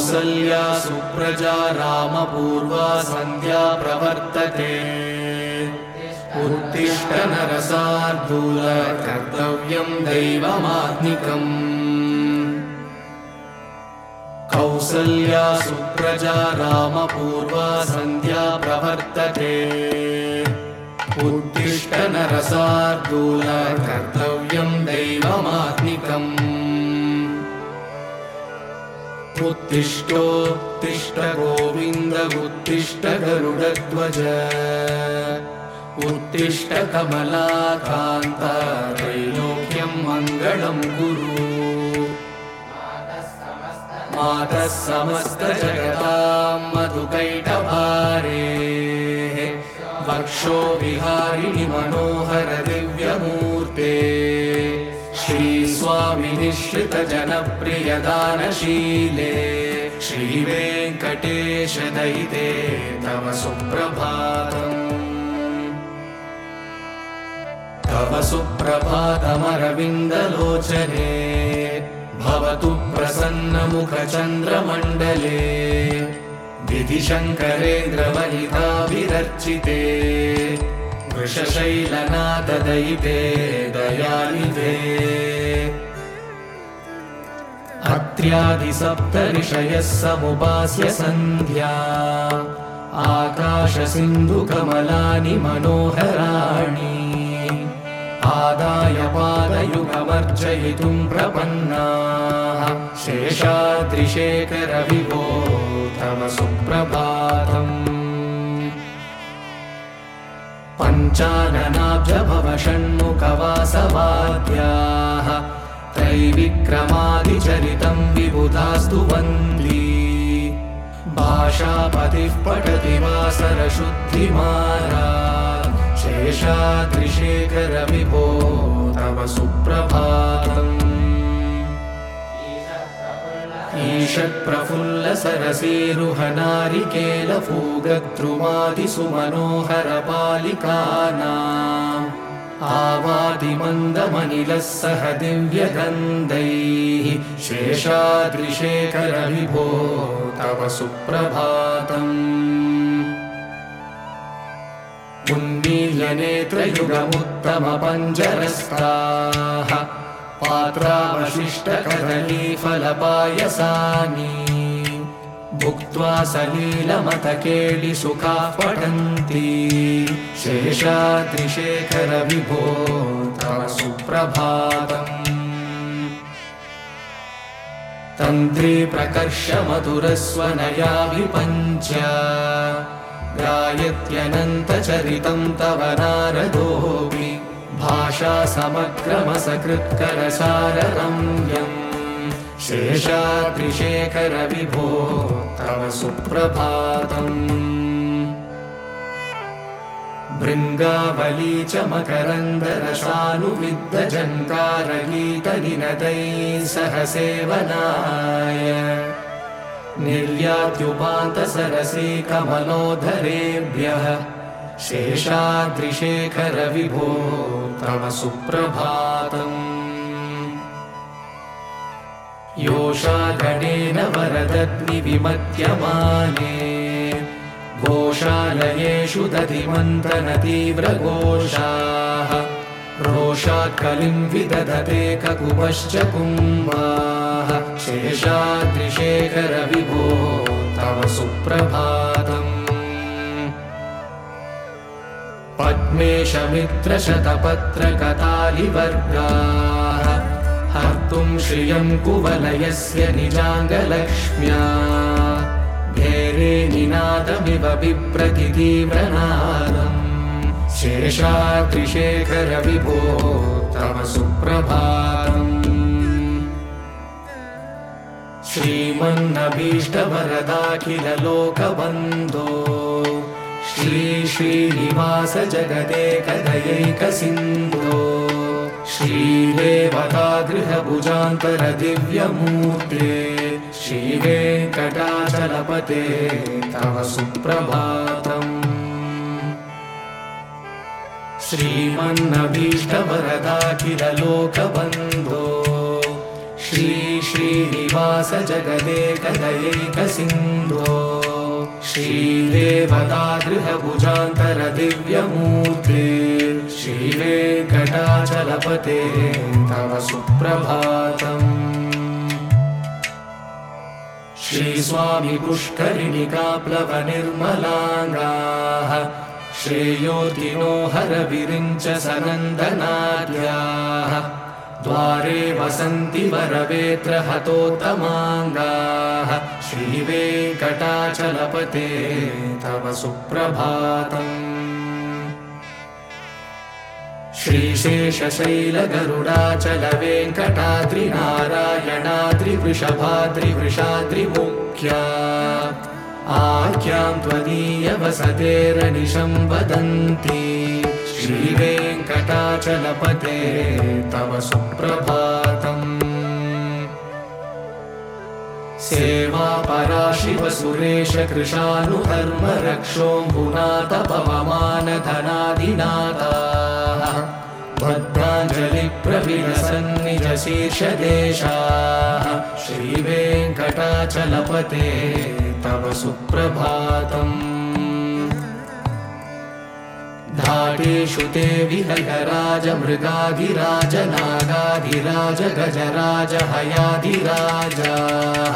कौसल्या सुप्रजा रामपूर्वा सन्ध्या प्रवर्तते उत्तिष्ठ नरशार्दूल कर्तव्यं दैवमात्मिकम् कौसल्या सुप्रजा रामपूर्वा सन्ध्या प्रवर्तते उत्तिष्ठ नरशार्दूल कर्तव्यं दैवमात्मिकम् उत्तिष्ठोत्तिष्ठ गोविन्द उत्तिष्ठ गरुडध्वज उत्तिष्ठ कमलाकान्त त्रैलोक्यं मङ्गलं कुरु मातः समस्त जगतां मधुकैटभारेः वक्षो विहारिणि मनोहर दिव्यमूर्ते श्रीस्वामि निःश्रित जनप्रिय दानशीले श्रीवेङ्कटेश दयिते तव सुप्रभातम् तव सुप्रभातमरविन्दलोचने भवतु प्रसन्नमुखचन्द्रमण्डले विधिशङ्करेन्द्रवनिताभिरर्चिते वृषशैलनाथदयिते दयानिधे अत्र्यादिसप्तऋषयः समुपास्य सन्ध्या आकाशसिन्धुकमलानि मनोहराणि आदाय पादयुगमर्चयितुं प्रपन्नाः शेषाद्रिशेखर विभो तव सुप्रभातम् पञ्चाननाब्ज भव षण्मुखवासवाद्याः त्रैविक्रमादिचरितं विबुधास्तु वन्दी भाषापतिः पठति वासरशुद्धिमाला शेषाद्रिशेखर विभो तव सुप्रभातम् ईषत्प्रफुल्ल सरसीरुहनारिकेलफूगद्रुमादिसुमनोहर पालिकानाम् आवादिमन्दमनिलः सह दिव्यगन्धैः शेषाद्रिशेखर विभो तव सुप्रभातम् उन्मील्यनेत्रयुगमुत्तमपञ्जरस्ताः पात्रावशिष्टकदलीफलपायसानि भुक्त्वा सलीलमतकेलिसुखाः पठन्ति शेषाद्रिशेखर विभो तव सुप्रभातम् तन्त्री प्रकर्षमधुरस्वनया विपञ्च गायत्यनन्तचरितं तव नारदोऽपि भाषा समग्रमसकृत्करसाररम्यम् शेषाद्रिशेखर विभो तव सुप्रभातम् भृङ्गावली च मकरन्दरसानुविद्धजङ्कारगीतनिनदैः सह सेवनाय निर्यात्युपान्तसरसी कमलोधरेभ्यः शेषाद्रिशेखर विभो तव सुप्रभातम् योषागणेन वरदग्निविमत्यमाने घोषालयेषु दधिमन्तनतीव्रघोषाः रोषात् कलिं विदधते ककुभश्च कुम्भाः शेषाद्रिशेखर विभो तव सुप्रभातम् पद्मेशमित्रशतपत्रकतालिवर्गाः हर्तुं श्रियं कुवलयस्य निजाङ्गलक्ष्म्या भेरे निनादमिव बिभ्रति तीव्रनादम् शेषाद्रिशेखर विभो तव सुप्रभातम् श्रीमन्नभीष्टवरदाखिल लोकबन्धो श्री श्रीनिवास जगदेकदयैकसिन्धो श्रीदेवतागृहभुजान्तर दिव्यमूर्ते श्रीवेङ्कटाचलपते तव सुप्रभातम् श्रीमन्नभीष्टवरदाखिल लोकबन्धो श्री श्रीनिवास जगदेकदयैकसिन्धो श्रीदेवतागृहभुजान्तर दिव्यमूर्ते श्रीवेङ्कटाचलपते तव सुप्रभातम्। श्रीस्वामी पुष्करिणिकाप्लवनिर्मलाङ्गाः श्रेयोतिनो हरविरिञ्च सनन्दनाद्याः द्वारे वसन्ति वरवेत्रहतोत्तमाङ्गाः श्रीवेङ्कटाचलपते तव सुप्रभातम्। श्रीशेषशैलगरुडाचलवेङ्कटाद्रिनारायणाद्रिवृषभाद्रिवृषाद्रिमुख्या आख्यां त्वदीयवसतेरनिशं वदन्ति श्रीवेङ्कटाचलपते तव सुप्रभातम्। सेवापरा शिवसुरेश कृशानुधर्मरक्षोऽम्बुनाथ पवमानधनादिनाथाः बद्धाञ्जलिप्रविलसन्निजशीर्षदेशाः श्रीवेङ्कटाचलपते तव सुप्रभातम्। धाटेषु ते विहगराज मृगाधिराज नागाधिराज गजराज हयाधिराजाः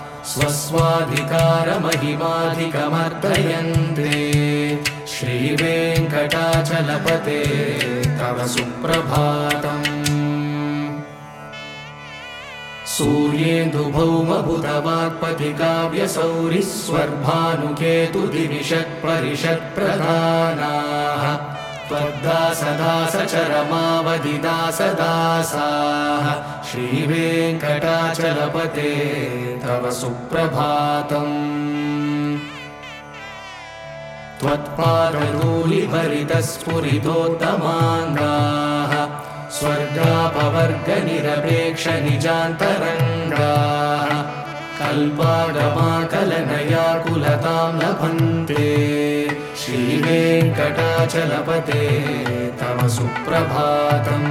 स्वस्वाधिकारमहिमाधिकमर्दयन्ते श्रीवेङ्कटाचलपते तव सुप्रभातम्। सूर्येन्दुभौमभुतवाक्पथिकाव्यसौरिस्वर्भानुकेतुदिविषत्परिषत्प्रधानाः त्वद्दासदासचरमावधिदासदासाः श्रीवेङ्कटाचलपते तव सुप्रभातम्। त्वत्पादधूलिभरितस्फुरितोत्तमाङ्गाः स्वर्गापवर्गनिरपेक्षनिजान्तरङ्गाः कल्पागमाकलनयाकुलतां लभन्ते श्रीवेङ्कटाचलपते तव सुप्रभातम्।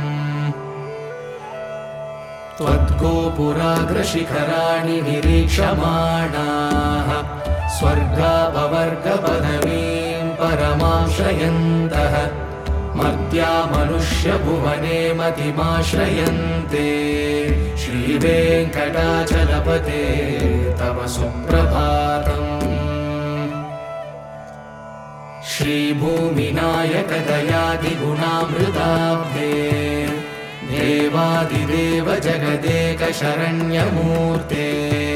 त्वद्गोपुराग्रशिखराणि निरीक्षमाणाः स्वर्गापवर्गपदवीं परमां श्रयन्तः मर्त्या मनुष्यभुवने मतिमाश्रयन्ते श्रीवेङ्कटाचलपते तव सुप्रभातम्। श्रीभूमिनायकदयादिगुणामृताब्धे देवादिदेव जगदेकशरण्यमूर्ते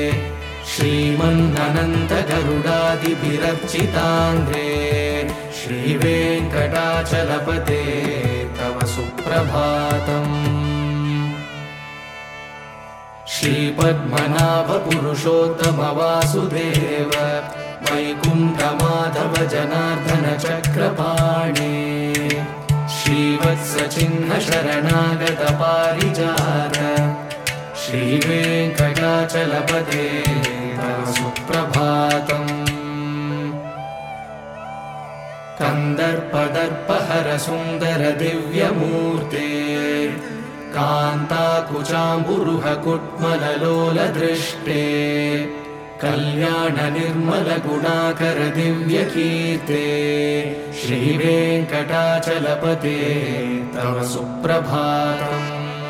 श्रीमन्ननन्तगरुडादिभिरर्चिताङ्घ्रे श्रीवेङ्कटाचलपते तव सुप्रभातम्। श्रीपद्मनाभपुरुषोत्तमवासुदेव वैकुण्ठमाधव जनार्दन चक्रपाणे श्रीवत्सचिह्न शरणागत पारिजात श्रीवेङ्कटाचलपते तव सुप्रभातम्। कन्दर्पदर्पहर सुन्दर दिव्यमूर्ते कान्ताकुचाम्बुरुहकुट्मललोलदृष्टे कल्याण निर्मल गुणाकर दिव्यकीर्ते श्रीवेङ्कटाचलपते तव सुप्रभातम्।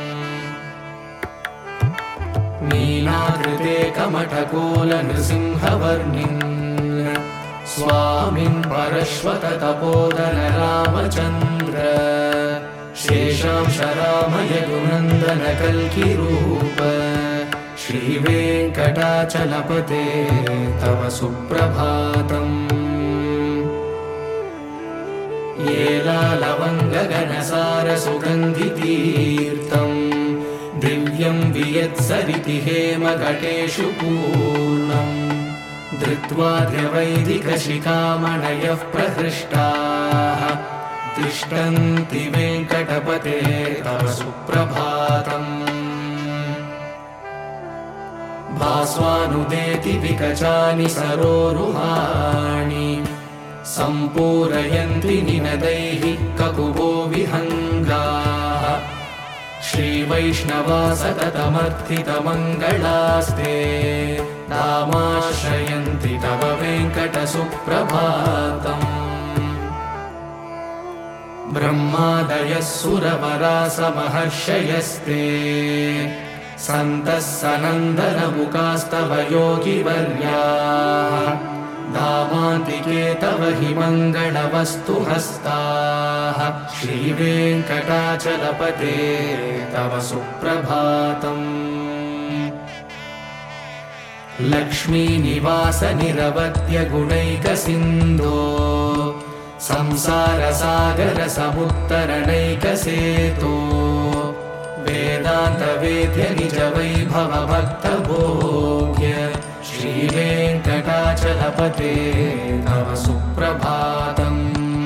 नीलाकृते कमठकोल नृसिंहवर्णिन् स्वामिन् परश्वत तपोदन रामचन्द्र शेषांश रामय गुणन्दन कल्किरूप श्रीवेङ्कटाचलपते तव सुप्रभातम्। येलालवङ्गगणसार सुगन्धितीर्थम् दिव्यं वियत्सरिति हेमघटेषु पूर्णम् धृत्वा द्र्यवैदिकशिखामणयः प्रहृष्टाः तिष्ठन्ति वेङ्कटपते तव सुप्रभातम्। भास्वानुदेति विकचानि सरोरुहाणि सम्पूरयन्ति निनदैः ककुभो विहङ्गाः श्रीवत्सचिह्न श्रीवैष्णवा सततमर्थितमङ्गलास्ते नामाश्रयन्ति तव वेङ्कटसुप्रभातम् ब्रह्मादयः सुरवरासमहर्षयस्ते सन्तः सनन्दनमुखास्तव योगिवर्याः दामान्तिके तव हि मङ्गलवस्तु हस्ताः श्रीवेङ्कटाचलपते तव सुप्रभातम् लक्ष्मीनिवास निरवध्य गुणैकसिन्धो संसारसागर समुत्तरणैकसेतो वेदान्तवेद्य निज वैभव भक्तभोग्य श्रीवेङ्कटाचलपते तव सुप्रभातम्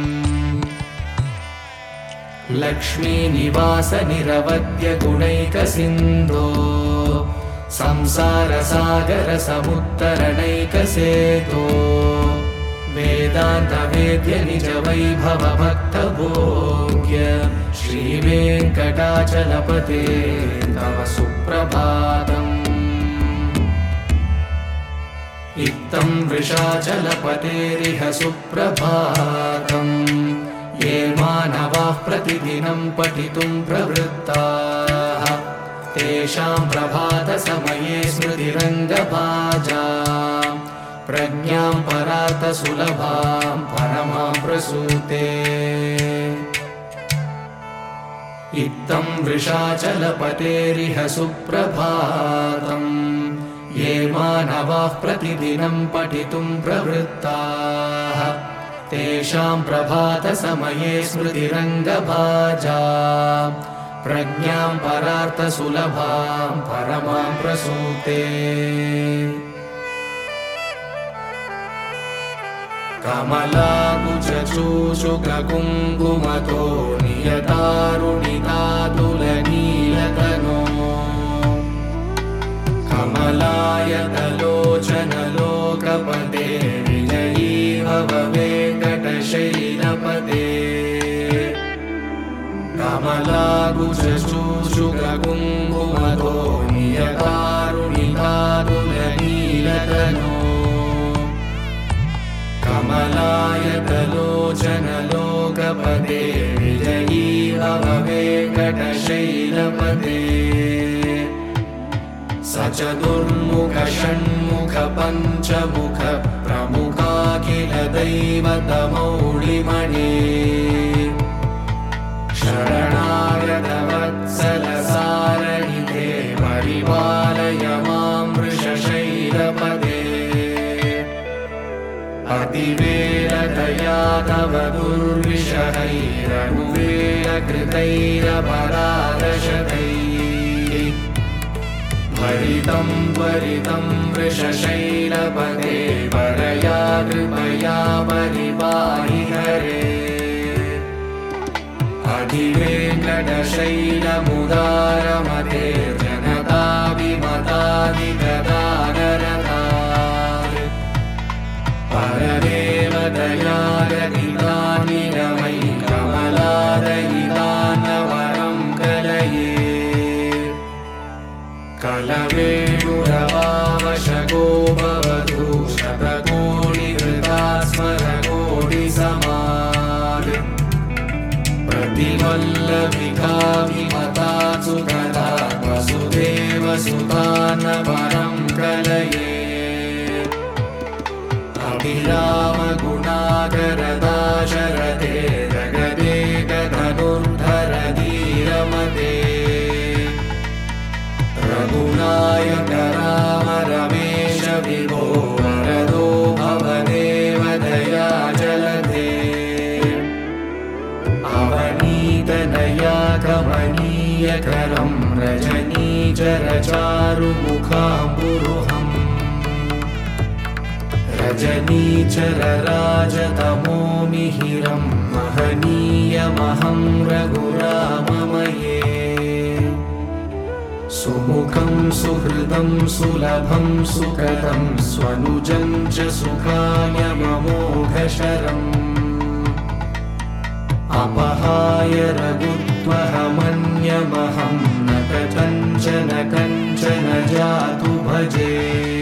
लक्ष्मीनिवास निरवध्य गुणैकसिन्धो संसारसागर समुत्तरणैकसेतो वेदान्तवेद्य निज वैभव भक्तभोग्य श्रीवेङ्कटाचलपते तव सुप्रभातम् इत्थं वृषाचलपतेरिह सुप्रभातम् ये मानवाः प्रतिदिनं पठितुं प्रवृत्ताः तेषां प्रभातसमये स्मृतिरङ्गभाजाम् प्रज्ञां परार्थसुलभां परमां प्रसूते इत्थं वृषाचलपतेरिह सुप्रभातम् ये मानवाः प्रतिदिनं पठितुं प्रवृत्ताः तेषां प्रभातसमये स्मृतिरङ्गभाजाम् प्रज्ञां परार्थसुलभां परमां प्रसूते कमलाकुचूषुककुङ्कुमतो नियतारुणितातुलनीलतनो कमलायतलोचनलोकपते विजयी भव वेङ्कटशैलपते कमलाकुचूषुककुङ्कुमतो नियतारुणितातुलनीलतनो कमलायतलोचनलोकपते विजयी भव वेङ्कटशैलपते स चतुर्मुख षण्मुख पञ्चमुख प्रमुखाखिल दैवतमौलिमणे शरणागत वत्सल सारहिते परिपालय मां वृषशैलपते अतिवेलतया तव दुर्विषहैरनुवेलकृतैरपराधशतैः भरितं त्वरितं वृषशैलपते परया कृपया परिपाहि हरे अधिवेङ्कटशैलमुदारमते जनताभिमतादिगदानरतात् परदेवतया गदितानिरमयि कमलादयितान्नवरं कलये कलवेणुरवावशको भवतु शतकोटिहृता स्मरकोटिसमात् प्रतिवल्लभिकाभिमतासु कदा वसुदेवसुतान्नवरं कलये अभिरामगुणाकरदाशरथे जगदेकधनुर्धर धीरमते रघुनायक राम रमेश विभो वरदो भवदेवदया जलधे अवनीतनया कमनीयकरं रजनीचरचारुमुखाम्बुरुहम् रजनीचरराजतमो मिहिरं महनीयमहं रघुराममये सुमुखं सुहृदं सुलभं सुकरं स्वनुजं च सुखाय ममोघशरम् अपहाय रघुत्वहमन्यमहं न जातु भजे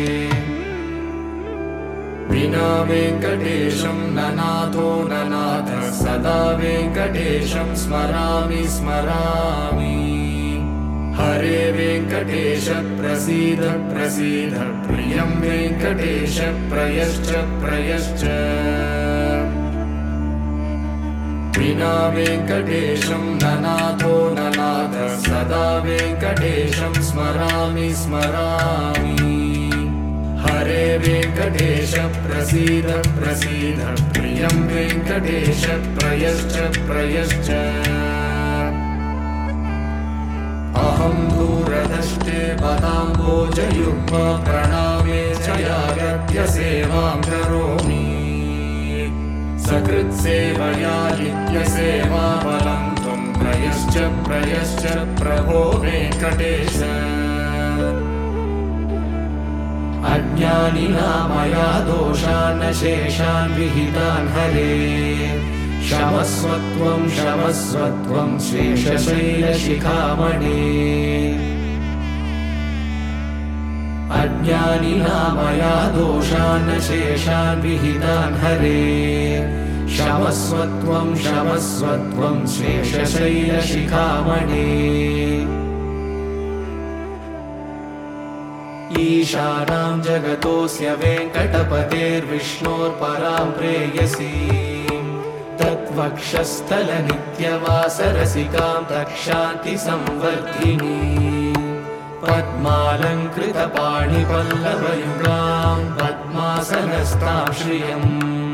विना वेङ्कटेशं ननाथो ननाथः सदा वेङ्कटेशं स्मरामि स्मरामि हरे वेङ्कटेश प्रसीद प्रसीद प्रियं वेङ्कटेश प्रयश्च प्रयश्च विना वेङ्कटेशं ननाथो ननाथः सदा वेङ्कटेशं स्मरामि स्मरामि हरे वेङ्कटेश प्रसीद प्रसीद प्रियं वेङ्कटेश प्रयश्च प्रयश्च अहं दूरदृष्टे पदाम्बोजयुग्म प्रणामे च यागत्य सेवां करोमि सकृत्सेवया नित्यसेवाबलं त्वं प्रयश्च प्रयश्च प्रभो वेङ्कटेश अज्ञानिना मया दोषान् शेषान् विहितान् हरे क्षमस्वत्वं क्षमस्वत्वं शेषशैलशिखामणे अज्ञानिना मया दोषान् शेषान् विहितान् हरे क्षमस्वत्वं क्षमस्वत्वं शेषशैलशिखामणे ईशानां जगतोऽस्य वेङ्कटपतेर्विष्णोर्परां प्रेयसीं तत्वक्षस्थलनित्यवासरसिकां तक्षान्तिसंवर्धिनी पद्मालङ्कृतपाणिपल्लवयुगां पद्मासनस्तां श्रियं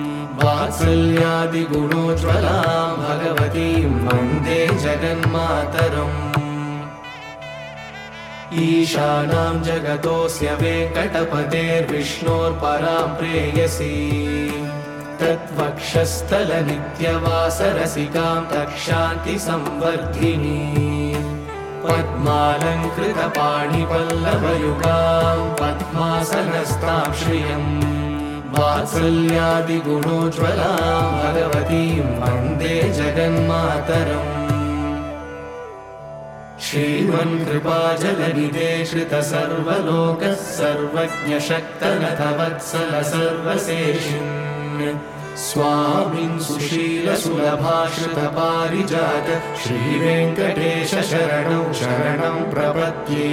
वात्सल्यादिगुणोज्ज्वलां भगवतीं वन्दे जगन्मातरम् ईशानां जगतोऽस्य वेङ्कटपतेर्विष्णोर्परां प्रेयसीं तत्वक्षस्थलनित्यवासरसिकां तक्षान्तिसंवर्धिनी पद्मालङ्कृतपाणिपल्लवयुगां पद्मासनस्तां श्रियं वात्सल्यादिगुणोज्ज्वलां भगवतीं वन्दे जगन्मातरम् श्रीमन्कृपाजलनिधे श्रितसर्वलोकः सर्वज्ञशक्तनथवत्सल सर्वशेषिन् स्वामिन् सुशीलसुलभाश्रितपारिजात श्रीवेङ्कटेश शरणं शरणं प्रपद्ये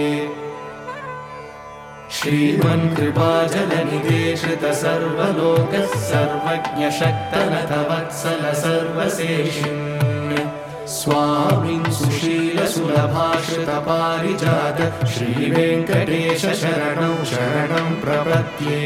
श्रीमन्कृपाजलनिधे श्रितसर्वलोकः सर्वज्ञशक्तनथवत्सल सर्वशेषिन् स्वामिन् सुशीलसुलभाश्रितपारिजात श्रीवेङ्कटेश शरणं शरणं प्रपद्ये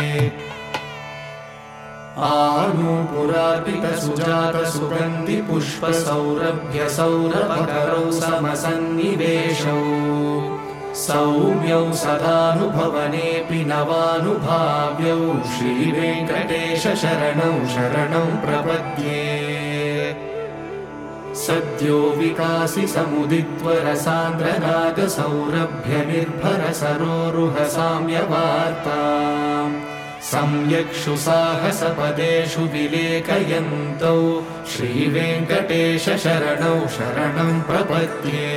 आनूपुरार्पितसुजातसुगन्धिपुष्पसौरभ्यसौरभकरौ समसन्निवेशौ सौम्यौ सदानुभवनेऽपि नवानुभाव्यौ श्रीवेङ्कटेश शरणं शरणं प्रपद्ये सद्यो विकासि समुदित्वरसान्द्रनागसौरभ्यनिर्भरसरोरुहसाम्यवार्ताम् सम्यक्षु साहसपदेषु विलेखयन्तौ श्रीवेङ्कटेश शरणौ शरणं प्रपद्ये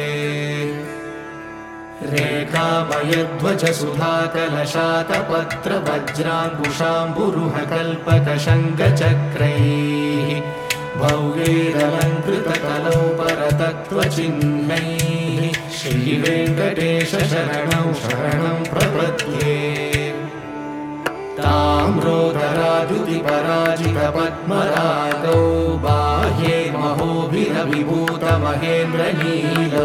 रेखामयध्वजसुधाकलशातपत्रवज्राङ्कुशाम्बुरुहकल्पकशङ्खचक्रैः भव्यैरलङ्कृतकलौ परतत्त्वचिह्नैः श्रीवेङ्कटेश शरणौ शरणं प्रपद्ये ताम्रोदराद्युतिपराजितपद्मरागौ बाह्ये महोभिरविभूतमहेन्द्रनीलौ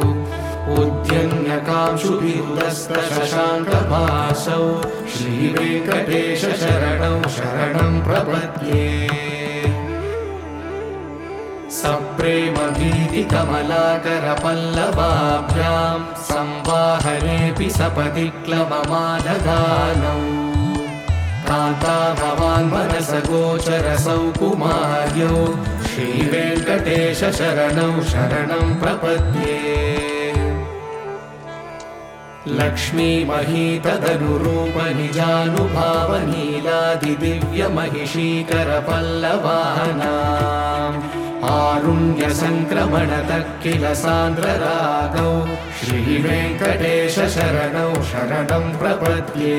उद्यन्यकांशुभिरुदस्तशशाङ्कभासौ श्रीवेङ्कटेश शरणौ शरणं प्रपद्ये सप्रेमभीतिकमलाकरपल्लवाभ्यां संवाहनेऽपि सपदि क्लममादधानौ कान्ता भवान्मनसगोचरसौ कुमार्यौ श्रीवेङ्कटेश शरणौ शरणं प्रपद्ये लक्ष्मीमहीतदनुरूपनिजानुभावनीलादिदिव्यमहिषीकरपल्लवानां आरुण्यसङ्क्रमणतः किल सान्द्ररागौ श्रीवेङ्कटेश शरणौ शरणं प्रपद्ये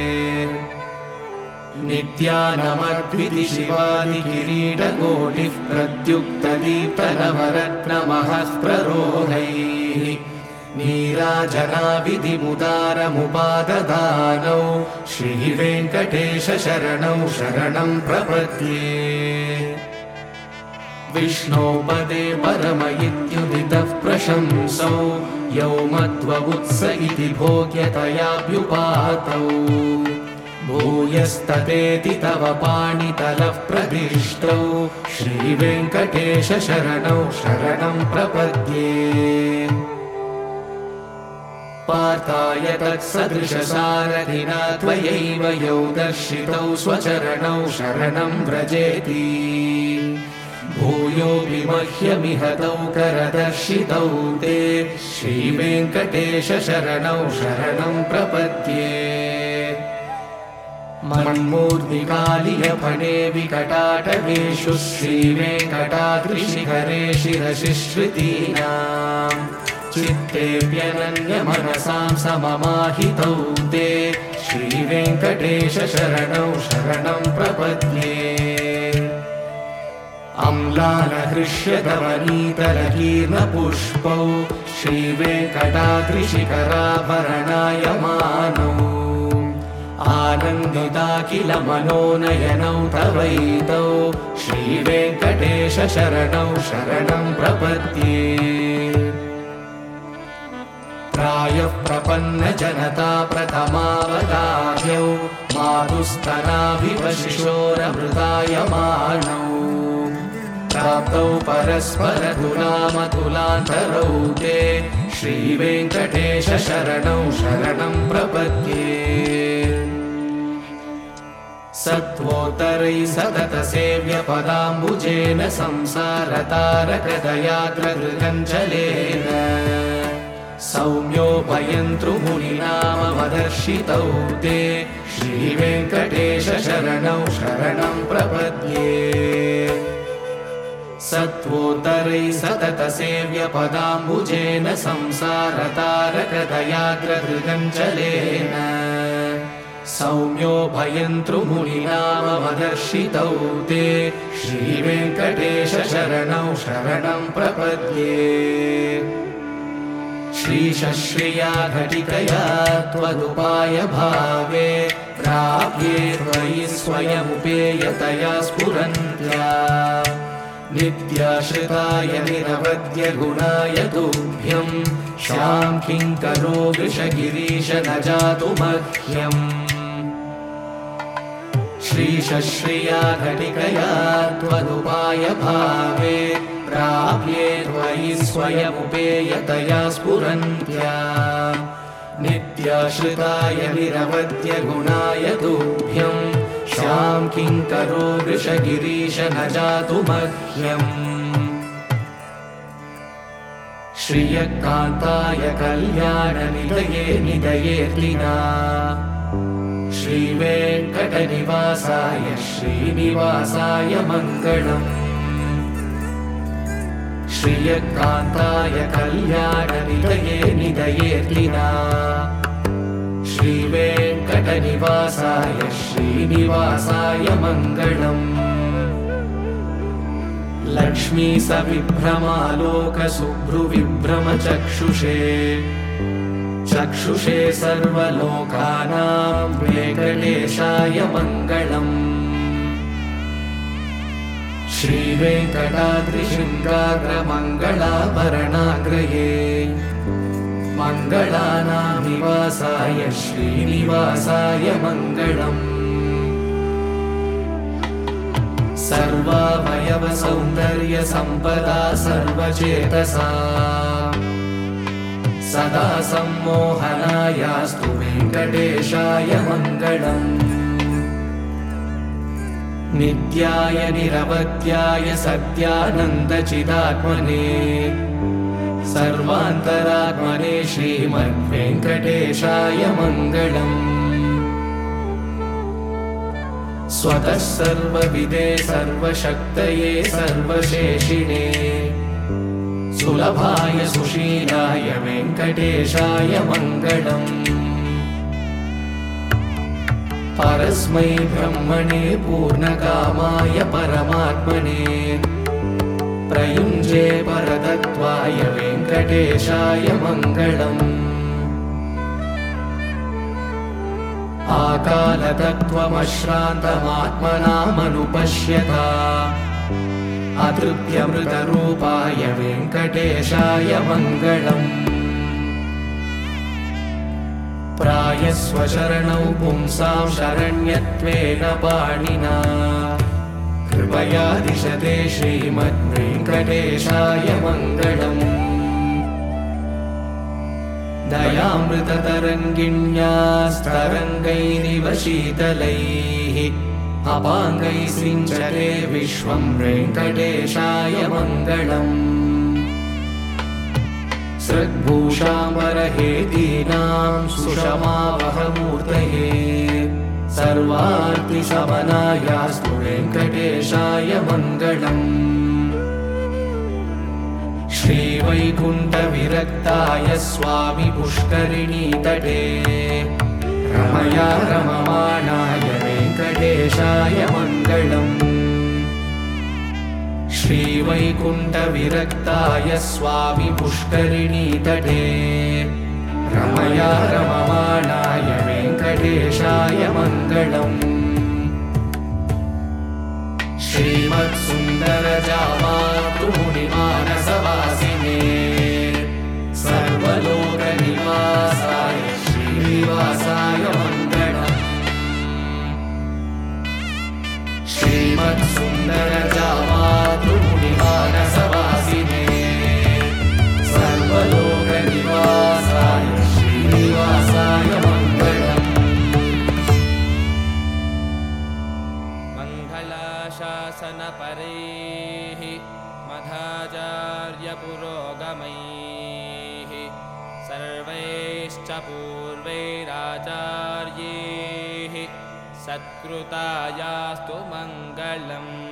नित्यानमद्विति शिवादिकिरीटकोटिः प्रद्युक्तदीप्तनवरत्नमहः प्ररोहैः नीराजनाविधिमुदारमुपाददानौ श्रीवेङ्कटेश शरणौ शरणं प्रपद्ये विष्णोपदे परम इत्युदितः प्रशंसौ यौ मध्ववुत्स इति भोग्यतयाभ्युपातौ भूयस्ततेति तव पाणितलः प्रदिष्टौ श्रीवेङ्कटेश शरणौ शरणं प्रपद्ये पार्थाय तत्सदृशसारथिना त्वयैव यौ दर्शितौ स्वचरणौ शरणं व्रजेति भूयोऽपि मह्यमिहतौ करदर्शितौ ते श्रीवेङ्कटेश शरणौ शरणं प्रपद्ये मन्मूर्तिकालियफणे विकटाटवेषु श्रीवेङ्कटाद्रिशिखरे शिरसिश्रुतीनाम् चित्तेऽप्यनन्यमनसां सममाहितौ ते श्रीवेङ्कटेश शरणौ शरणं प्रपद्ये अम्लानहृष्यतवनीतलकीर्णपुष्पौ श्रीवेङ्कटाद्रिशिखराभरणायमानौ आनन्दिता किल मनोनयनौ तवैतौ श्रीवेङ्कटेश शरणौ शरणं प्रपद्ये प्रायः प्रपन्नजनता प्रथमावदाह्यौ मातुस्तनाभिव शिशोरमृतायमाणौ प्राप्तौ परस्परतुलामतुलान्तरौ ते श्रीवेङ्कटेश शरणौ शरणं प्रपद्ये सत्त्वोत्तरैः सततसेव्यपदाम्बुजेन संसारतारकदयाग्रगृगञ्जलेन सौम्योपयन्तृमुनिनामवदर्शितौ ते श्रीवेङ्कटेश शरणौ शरणं प्रपद्ये सत्त्वोत्तरैः सततसेव्यपदाम्बुजेन संसारतारकदयाग्रगृगञ्जलेन सौम्योपयन्तृमुनिनामवदर्शितौ ते श्रीवेङ्कटेश शरणौ शरणं प्रपद्ये श्रीशश्रिया घटिकया त्वदुपाय भावे प्राप्ये त्वयि स्वयमुपेयतया स्फुरन्त्या नित्याश्रिताय निरवद्य गुणाय तुभ्यं शां किङ्करो वृषगिरीश न जातु मह्यम् श्रीशश्रिया घटिकया त्वदुपाय भावे प्राप्ये त्वयि स्वयमुपेयतया स्फुरन्त्या नित्याश्रिताय निरवद्य गुणाय तुभ्यं शां किङ्करो वृषगिरीश न जातु मह्यम् श्रियकान्ताय कल्याणनिधये निधयेऽर्तिना श्रीवेङ्कटनिवासाय श्रीनिवासाय मङ्गलम् श्रियकान्ताय कल्याणनिधये निधयेऽर्तिना श्रीवेङ्कटनिवासाय श्रीनिवासाय मङ्गलम् लक्ष्मी सविभ्रमालोकशुभ्रुविभ्रमचक्षुषे चक्षुषे सर्वलोकानां वेङ्कटेशाय मङ्गलम् श्रीवेङ्कटाद्रिशृङ्गाग्रमङ्गलाभरणाग्रये मङ्गलानां निवासाय श्रीनिवासाय मङ्गलम् सर्वावयवसौन्दर्यसम्पदा सर्वचेतसा सदा सम्मोहनायास्तु वेङ्कटेशाय मङ्गलम् नित्याय निरवध्याय सत्यानन्दचिदात्मने सर्वान्तरात्मने श्रीमद्वेङ्कटेशाय मङ्गलम् स्वतः सर्वविदे सर्वशक्तये सर्वशेषिणे सुलभाय सुशीलाय वेङ्कटेशाय मङ्गलम् परस्मै ब्रह्मणे पूर्णकामाय परमात्मने प्रयुञ्जे परतत्त्वाय वेङ्कटेशाय मङ्गलम् आकालतत्त्वमश्रान्तमात्मनामनुपश्यता अतृप्यमृतरूपाय वेङ्कटेशाय मङ्गलम् प्रायस्वशरणौ पुंसां शरण्यत्वेन पाणिना कृपया दिशते श्रीमद्वेङ्कटेशाय मङ्गलम् दयामृततरङ्गिण्यास्तरङ्गैरिव शीतलैः अपाङ्गैः सिञ्चते विश्वं वेङ्कटेशाय मङ्गलम् सृग्भूषाम्बरहेतीनां सुषमावहमूर्तये सर्वार्तिशमनायास्तु वेङ्कटेशाय मङ्गलम् श्रीवैकुण्ठविरक्ताय स्वामि पुष्करिणीतटे रमया रममाणाय वेङ्कटेशाय मङ्गलम् श्रीवैकुण्ठविरक्ताय स्वामि पुष्करिणीतटे रमया रममाणाय वेङ्कटेशाय मङ्गलम् श्रीमत्सुन्दरजामातृमुनिमानसवासिने सर्वलोकनिवासाय श्रीनिवासाय मङ्गलम् श्रीमत्सुन्दरजामातृमुनिमानसवासिने सर्वलोकनिवासाय श्रीनिवासाय मङ्गलम् शासनपरैः मध्वाचार्यपुरोगमैः सर्वैश्च पूर्वैराचार्यैः सत्कृतायास्तु मङ्गलम्।